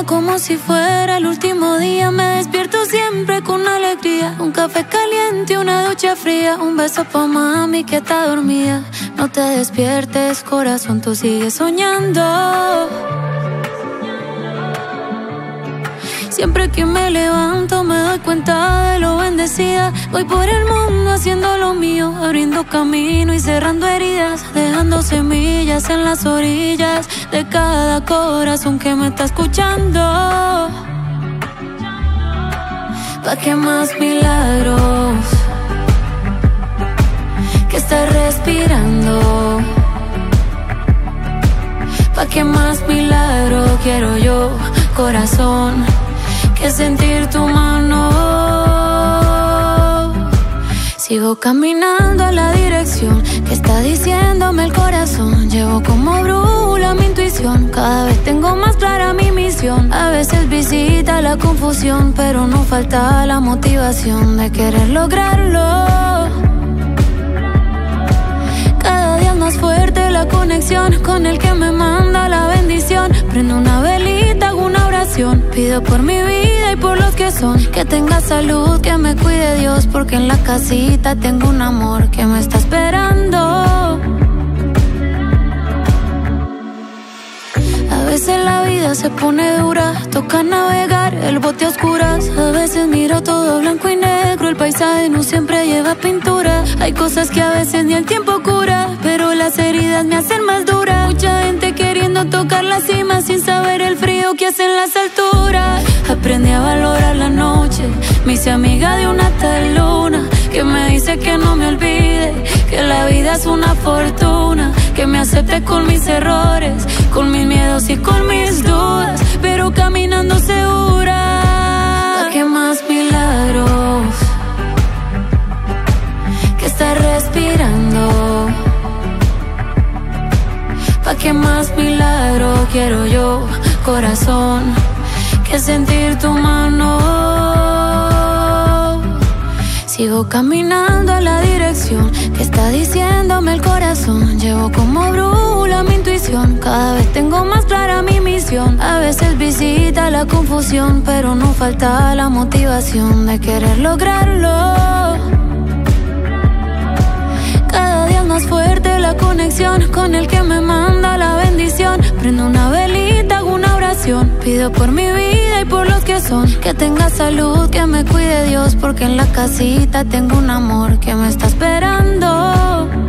mañana como si fuera el último día. Me despierto siempre con alegría. Un café caliente, una ducha fría. Un beso pa' mami que está dormida. No te despiertes, corazón, tú sigues soñando. Siempre que me levanto me doy cuenta de lo bendecida. Voy por el mundo haciendo lo mío, abriendo camino y cerrando heridas, dejando semillas en las orillas de cada corazón que me está escuchando. ¿Pa' qué más milagros? Que estás respirando. ¿Pa' qué más milagros quiero yo, corazón? Que sentir tu mano. Sigo caminando a la dirección que está diciéndome el corazón. Llevo como brújula mi intuición. Cada vez tengo más clara mi misión. A veces visita la confusión, pero no falta la motivación de querer lograrlo. Cada día más fuerte la conexión con el que me manda la bendición. Prendo una velita, hago una oración. Pido por mi vida y por los que son. Que tenga salud, que me cuide Dios. Porque en la casita tengo un amor que me está esperando. A veces la vida se pone dura, toca navegar el bote a oscuras. A veces miro todo blanco y negro, el paisaje no siempre lleva pintura. Hay cosas que a veces ni el tiempo cura, pero las heridas me hacen más dura. Mucha gente queriendo tocar la cima sin saber el frío que hacen las alturas. Aprendí a valorar la noche, me hice amiga de una tal luna que me dice que no me olvide, que la vida es una fortuna, que me acepte con mis errores, con mis miedos y con mis dudas, pero caminando segura. ¿Pa' qué más milagros? Que estás respirando. ¿Pa' qué más milagros quiero yo, corazón? Que sentir tu mano. Sigo caminando a la dirección que está diciéndome el corazón. Llevo como brújula mi intuición. Cada vez tengo más clara mi misión. A veces visita la confusión, pero no falta la motivación de querer lograrlo. Cada día más fuerte la conexión con el que me manda la bendición. Prendo una velita, hago una oración. Pido por mi vida y por los que son. Que tenga salud, que me cuide Dios. Porque en la casita tengo un amor que me está esperando.